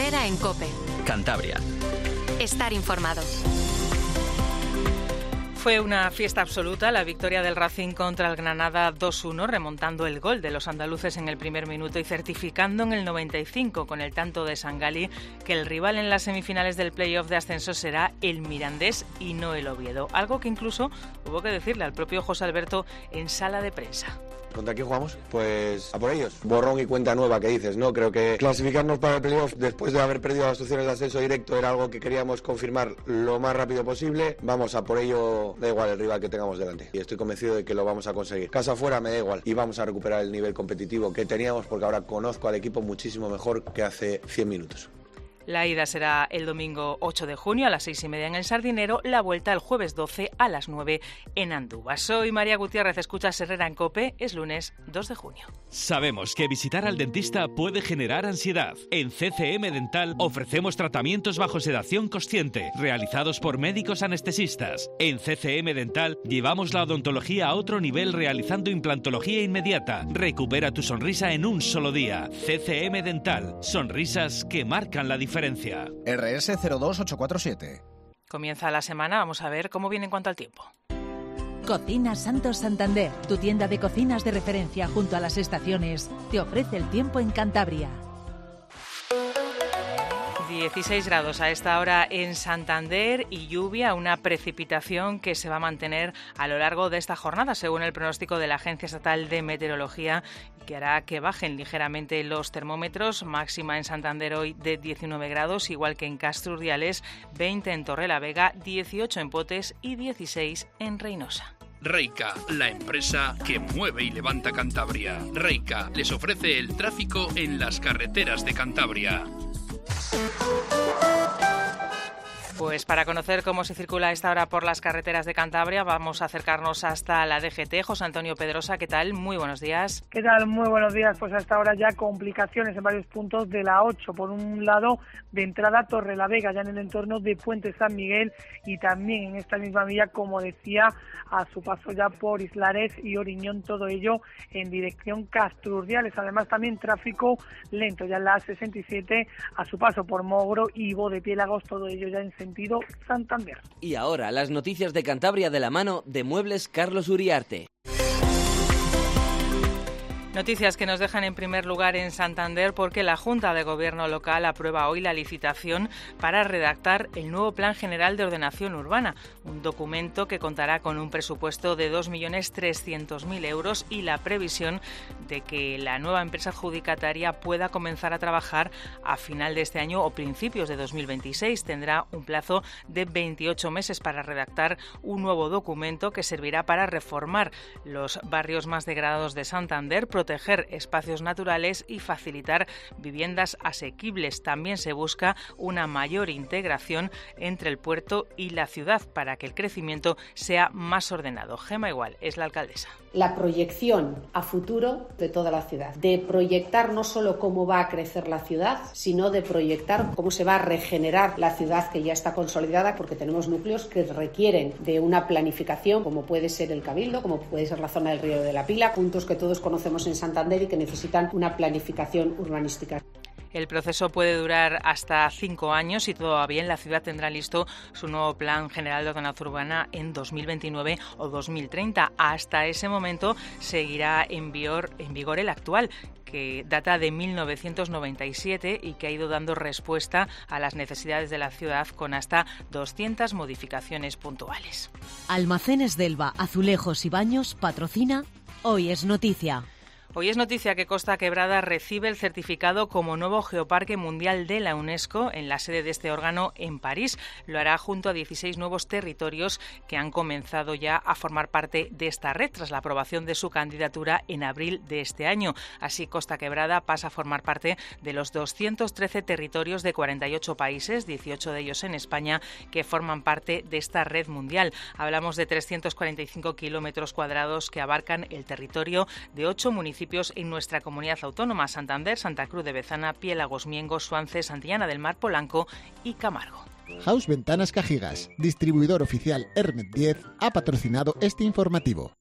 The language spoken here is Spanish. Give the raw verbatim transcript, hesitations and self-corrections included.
Herrera en COPE. Cantabria. Estar informado. Fue una fiesta absoluta la victoria del Racing contra el Granada dos uno, remontando el gol de los andaluces en el primer minuto y certificando en el noventa y cinco con el tanto de Sangali que el rival en las semifinales del playoff de ascenso será el Mirandés y no el Oviedo. Algo que incluso hubo que decirle al propio José Alberto en sala de prensa. ¿Contra quién jugamos? Pues a por ellos. Borrón y cuenta nueva, que dices, ¿no? Creo que clasificarnos para el playoff después de haber perdido las opciones de ascenso directo era algo que queríamos confirmar lo más rápido posible. Vamos a por ello, da igual el rival que tengamos delante. Y estoy convencido de que lo vamos a conseguir. Casa afuera me da igual. Y vamos a recuperar el nivel competitivo que teníamos porque ahora conozco al equipo muchísimo mejor que hace cien minutos. La ida será el domingo ocho de junio a las seis y media en el Sardinero, la vuelta el jueves doce a las nueve en Andúba. Soy María Gutiérrez, escuchas Herrera en COPE, es lunes dos de junio. Sabemos que visitar al dentista puede generar ansiedad. En C C M Dental ofrecemos tratamientos bajo sedación consciente, realizados por médicos anestesistas. En C C M Dental llevamos la odontología a otro nivel realizando implantología inmediata. Recupera tu sonrisa en un solo día. C C M Dental, sonrisas que marcan la diferencia. R S cero dos ocho cuatro siete. Comienza la semana, vamos a ver cómo viene en cuanto al tiempo. Cocinas Santos Santander, tu tienda de cocinas de referencia junto a las estaciones, te ofrece el tiempo en Cantabria. dieciséis grados a esta hora en Santander y lluvia, una precipitación que se va a mantener a lo largo de esta jornada, según el pronóstico de la Agencia Estatal de Meteorología, que hará que bajen ligeramente los termómetros. Máxima en Santander hoy de diecinueve grados, igual que en Castro Urdiales, veinte en Torrelavega, dieciocho en Potes y dieciséis en Reynosa. Reica, la empresa que mueve y levanta Cantabria. Reica les ofrece el tráfico en las carreteras de Cantabria. Pues para conocer cómo se circula a esta hora por las carreteras de Cantabria, vamos a acercarnos hasta la D G T. José Antonio Pedrosa, ¿qué tal? Muy buenos días. ¿Qué tal? Muy buenos días. Pues hasta ahora ya complicaciones en varios puntos de la ocho. Por un lado, de entrada Torrelavega, ya en el entorno de Puente San Miguel, y también en esta misma vía, como decía, a su paso ya por Islares y Oriñón, todo ello en dirección Castro Urdiales. Además, también tráfico lento ya en la A sesenta y siete, a su paso por Mogro y Bodepiélagos, todo ello ya en sentido Santander. Y ahora las noticias de Cantabria de la mano de Muebles Carlos Uriarte. Noticias que nos dejan en primer lugar en Santander porque la Junta de Gobierno local aprueba hoy la licitación para redactar el nuevo Plan General de Ordenación Urbana, un documento que contará con un presupuesto de dos millones trescientos mil euros y la previsión de que la nueva empresa adjudicataria pueda comenzar a trabajar a final de este año o principios de dos mil veintiséis. Tendrá un plazo de veintiocho meses para redactar un nuevo documento que servirá para reformar los barrios más degradados de Santander, proteger espacios naturales y facilitar viviendas asequibles. También se busca una mayor integración entre el puerto y la ciudad para que el crecimiento sea más ordenado. Gema Igual es la alcaldesa. La proyección a futuro de toda la ciudad, de proyectar no solo cómo va a crecer la ciudad, sino de proyectar cómo se va a regenerar la ciudad que ya está consolidada, porque tenemos núcleos que requieren de una planificación, como puede ser el Cabildo, como puede ser la zona del Río de la Pila, puntos que todos conocemos en Santander y que necesitan una planificación urbanística. El proceso puede durar hasta cinco años y todavía en la ciudad tendrá listo su nuevo Plan General de Ordenación Urbana en dos mil veintinueve o dos mil treinta. Hasta ese momento seguirá en vigor, en vigor el actual, que data de mil novecientos noventa y siete y que ha ido dando respuesta a las necesidades de la ciudad con hasta doscientas modificaciones puntuales. Almacenes Delva, Azulejos y Baños patrocina Hoy es Noticia. Hoy es noticia que Costa Quebrada recibe el certificado como nuevo Geoparque Mundial de la UNESCO en la sede de este órgano en París. Lo hará junto a dieciséis nuevos territorios que han comenzado ya a formar parte de esta red tras la aprobación de su candidatura en abril de este año. Así, Costa Quebrada pasa a formar parte de los doscientos trece territorios de cuarenta y ocho países, dieciocho de ellos en España, que forman parte de esta red mundial. Hablamos de trescientos cuarenta y cinco kilómetros cuadrados que abarcan el territorio de ocho municipios en nuestra comunidad autónoma: Santander, Santa Cruz de Bezana, Piélagos, Miengo, Suances, Santillana del Mar, Polanco y Camargo. House Ventanas Cajigas, distribuidor oficial Hermet diez, ha patrocinado este informativo.